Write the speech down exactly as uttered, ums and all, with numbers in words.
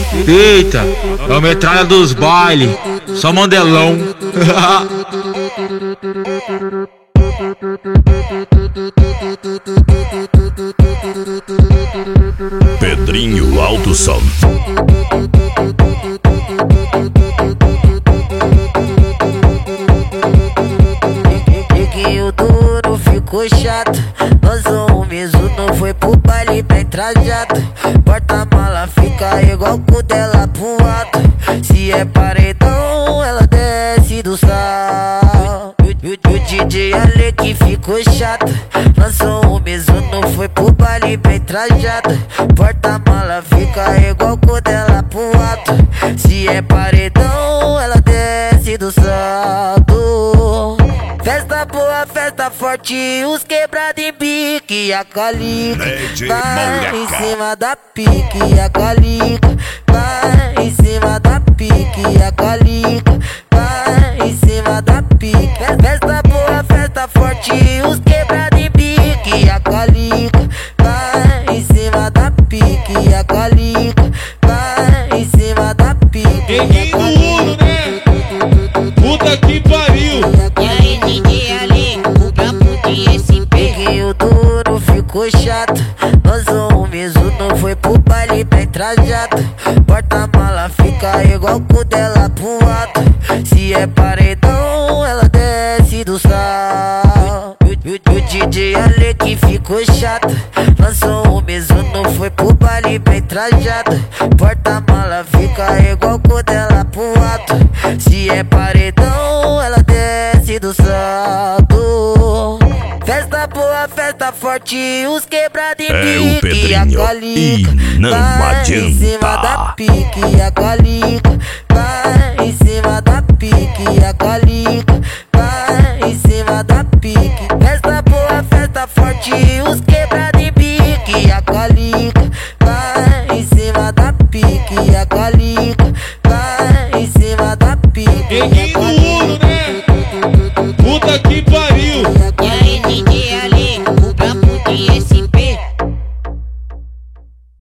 Eita, é o metralha dos baile, só mandelão. Pedrinho Alto Som. Peguei duro, ficou chato. Nós um mesmo não foi pro baile bem trajado. Porta-mala fica igual com dela pro alto. Se é paredão, ela desce do sal. E o D J Ale que ficou chato. Lançou um mesmo não foi pro baile bem trajado. Porta-mala fica igual com dela pro alto. Se é paredão, ela desce do salto. Festa boa, festa forte, os quebrados em pique, a calica vai em cima da pique, a calica vai em cima da pique, a calica vai em cima da pique. Festa boa, festa forte, os quebrados em pique, a calica vai em cima da pique, a calica vai em cima da pique. Peguei no Uno, né? Puta que pariu. Peguei o duro, ficou chato. Nós um mesmo não foi pro baile bem trajado. Porta-mala fica igual com dela pro alto. Se é paredão, ela desce do sal. E o D J Ale que ficou chato. Lançou um mesmo não foi pro baile bem trajado. Porta-mala fica igual com dela pro alto. Se é paredão, ela desce do salto. Festa boa, festa forte, os quebrados em É pique, a calica e não vai em cima da adianta. pique, a calica vai em cima da pique, a calica vai em cima da pique. Festa boa, festa forte, os quebrados em pique, a calica vai em cima da pique, a calica vai em cima da pique. Peguei no Uno, né? Puta que pariu.